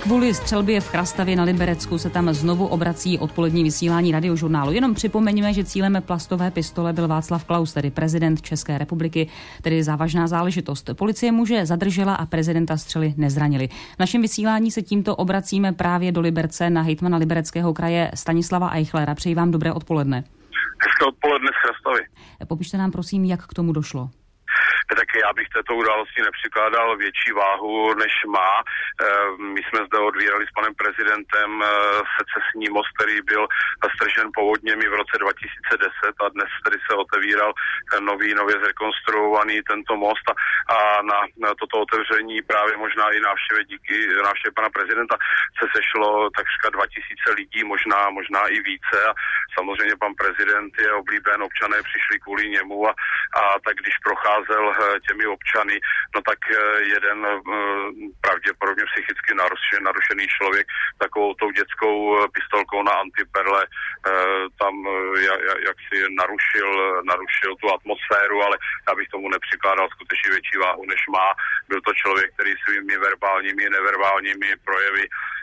Kvůli střelbě v Chrastavě na Liberecku se tam znovu obrací odpolední vysílání Radiožurnálu. Jenom připomeňme, že cílem plastové pistole byl Václav Klaus, tedy prezident České republiky, tedy závažná záležitost. Policie muže zadržela a prezidenta střely nezranili. V našem vysílání se tímto obracíme právě do Liberce na hejtmana Libereckého kraje Stanislava Eichlera. Přeji vám dobré odpoledne. Hezké odpoledne z Chrastavy. Popište nám prosím, jak k tomu došlo. Tak já bych této události nepřikládal větší váhu, než má. My jsme zde odvírali s panem prezidentem secesní most, který byl stržen povodněmi v roce 2010 a dnes tedy se otevíral nově zrekonstruovaný tento most a na toto otevření právě možná i díky návštěvě pana prezidenta se sešlo takřka 2000 lidí, možná i více a samozřejmě pan prezident je oblíben, občané přišli kvůli němu a tak když procházel těmi občany, no tak jeden pravděpodobně psychicky narušený člověk takovou tou dětskou pistolkou na antiperle tam jak si narušil tu atmosféru, ale já bych tomu nepřikládal skutečně větší váhu, než má. Byl to člověk, který svými verbálními i neverbálními projevy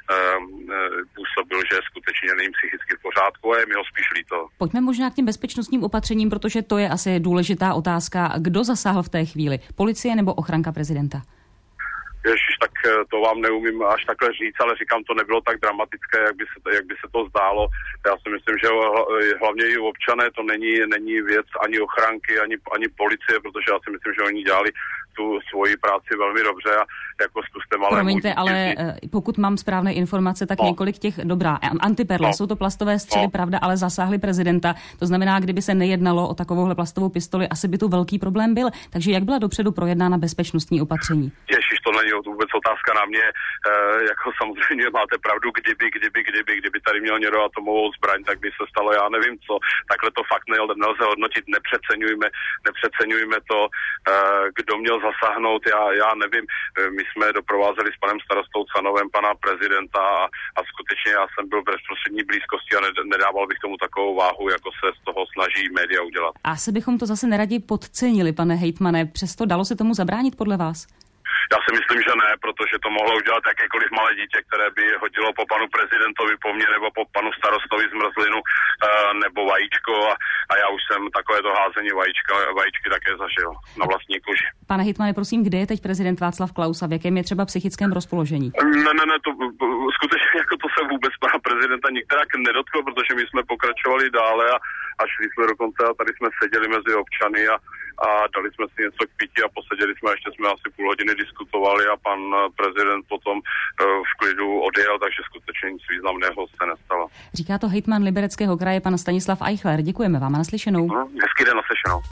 působil, že skutečně není psychicky v pořádku a je mi ho spíš líto. Pojďme možná k těm bezpečnostním opatřením, protože to je asi důležitá otázka. Kdo zasáhl v té chvíli? Policie nebo ochranka prezidenta? Ježiš, tak to vám neumím až takhle říct, ale říkám, to nebylo tak dramatické, jak by se to zdálo. Já si myslím, že hlavně i občané to není věc ani ochranky, ani policie, protože já si myslím, že oni dělali tu svoji práci velmi dobře a jako zkuste malé... Promiňte, ale pokud mám správné informace, tak několik těch, antiperle, jsou to plastové střely, pravda, ale zasáhly prezidenta. To znamená, kdyby se nejednalo o takovouhle plastovou pistoli, asi by tu velký problém byl. Takže jak byla dopředu projednána bezpečnostní opatření? Ježiš, to není vůbec otázka na mě. Jako samozřejmě máte pravdu, kdyby tady měl někdo atomovou zbraň, tak by se stalo, já nevím co. Takhle to fakt nelze hodnotit, nepřeceňujme to, kdo měl zasáhnout, já nevím. My jsme doprovázeli s panem starostou Canovem pana prezidenta a skutečně já jsem byl v bezprostřední blízkosti a nedával bych tomu takovou váhu, jako se z toho snaží média udělat. Asi bychom to zase neradi podcenili, pane hejtmane. Přesto dalo se tomu zabránit podle vás? Já si myslím, že ne, protože to mohlo udělat jakékoliv malé dítě, které by hodilo po panu prezidentovi, po mně nebo po panu starostovi zmrzlinu nebo vajíčko a já už jsem takovéto házení vajíčky také zažil na vlastní kůži. Pane hejtmane, prosím, kde je teď prezident Václav Klaus a v jakém je třeba psychickém rozpoložení? Ne, to skutečně jako to se vůbec pana prezidenta nikterak nedotklo, protože my jsme pokračovali dále a šli jsme dokonce a tady jsme seděli mezi občany a dali jsme si něco k pití a poseděli jsme, ještě jsme asi půl hodiny diskutovali a pan prezident potom v klidu odjel, takže skutečně nic významného se nestalo. Říká to hejtman Libereckého kraje pan Stanislav Eichler. Děkujeme vám a naslyšenou. Hezký den, naslyšenou.